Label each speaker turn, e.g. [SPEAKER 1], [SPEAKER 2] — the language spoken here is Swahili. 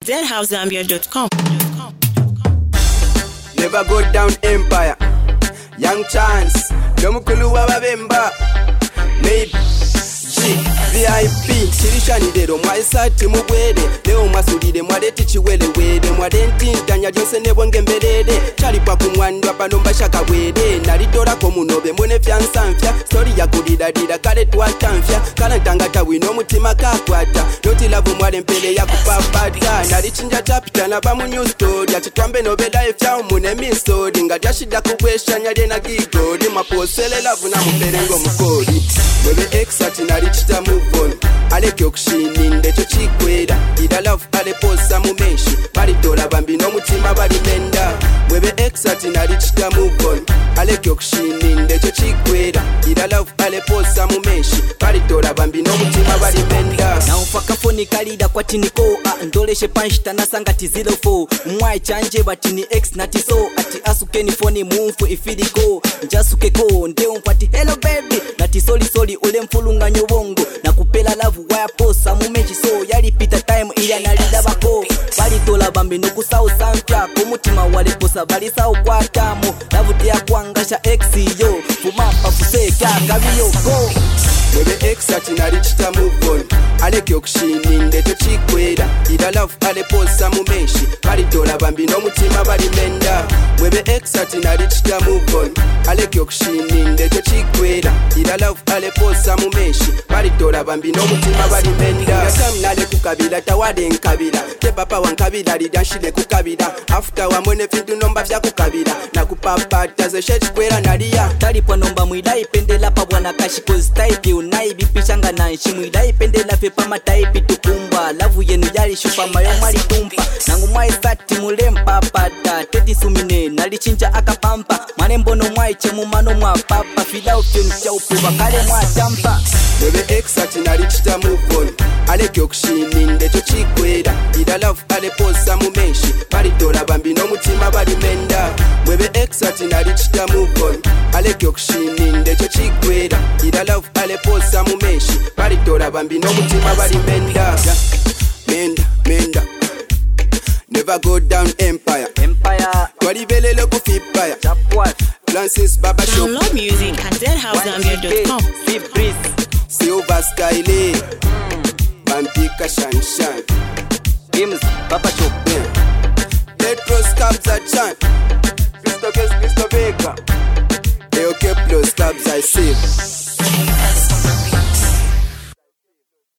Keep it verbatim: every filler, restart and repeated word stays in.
[SPEAKER 1] z house zambia dot com.
[SPEAKER 2] Never go down empire. Young Chance. Domukulu wababemba. Made G V I P. Chirishani dero mwaisati mubwede. Leo masulide mwadeti chiwele wede. Mwadenti ntanya jonse nebonge mbelede. Chali pa kumwandwa panomba shaka wede. Nalidora komunobe mwene fiansanfya. Story ya kudidadida kale tuwatanfya. Kala ntangata wino mutima kakwata. Noti lavu mwale mpele ya kupapata. Nalichinja chapita na bamu new story. Achitwambe nobela efya umune misodi. Ngadia shida kubwesha nyade na gigodi. Maposele lavu na mperengo mkodi. Mwebe exati nalichita move on. Aleke okushini ndecho chikweda. Ida love ale posa mumenshi. Bali dola bambi no mutima bali menda. Mwebe exati nalichita move on. Aleke okushini ndecho chikweda. Ida love ale posa mumenshi. Bali dola bambi no mutima bali menda.
[SPEAKER 3] Na ufaka foni kalida kwa tiniko. Ndoleshe panshita na sangati zero four. Mwai chanje batini ex natiso. Ati asukeni foni mumfu ifidiko. Njasuke ko ndeo mpati hello baby. Nati soli soli ule mfulunga nyobongo. Na kupela lavu waya posa mumechi so. Yali pita time ili analida bako. Bali tola bambi nuku sao sanfya. Kumutima wale posa bali sao kwa tamu. Lavu tia kuangasha exi yo. Fumapa fuseka kaviyo go.
[SPEAKER 2] Mwebe exati nalichita move on. Aleke okushini ndeto chikweda. Ida love ale posa mumenshi. Bali dola bambi no mutima bali menda. Mwebe exati nalichita move on. Aleke okushini ndeto chikweda. Ida love ale posa mumenshi. Bali dola bambi no mutima bali menda. Yatam nale kukabila tawade nkabila. Te papa wankabila lidanshile kukabila. After wa mwene fintu nomba vya kukabila. Na kupapata ze shet kwera nalia.
[SPEAKER 3] Talipo nomba mwidai pendela pa wana kashi cause type unai bipishanga na nshi mwidai pendela fepa mataipi tukumba. Lavu yenu yali shupa mayo mwali tumpa. Nangu mwai sati mule mpapata. Teti sumine nalichinja akapampa. Mane mbono mwai chemu mano mwa papa. Fida ufyonu cha upuba kale mwa champa.
[SPEAKER 2] Mwebe exati nalichita move on. Aleke okushini ndecho chikweda. Ida love ale posa mumenshi. Bali dola bambi no mutima bali menda. Mwebe exati nalichita move on. Aleke okushini ndecho chikweda. Ida love ale posa mumenshi. Bali dola bambi no mutima bali menda. Menda, menda. Never go down empire.
[SPEAKER 3] Empire.
[SPEAKER 2] Kwali velele kufipaya.
[SPEAKER 3] Chapwat.
[SPEAKER 2] Francis Baba Shop.
[SPEAKER 1] Download music at z house zambia dot com.
[SPEAKER 3] Sea breeze.
[SPEAKER 2] Silver Skyle. Bampika Shanshan.
[SPEAKER 3] Games Baba Shop.
[SPEAKER 2] Petros Kabza Chan. Christo Kes Christo Vega. Eoke Plus Kabza I save.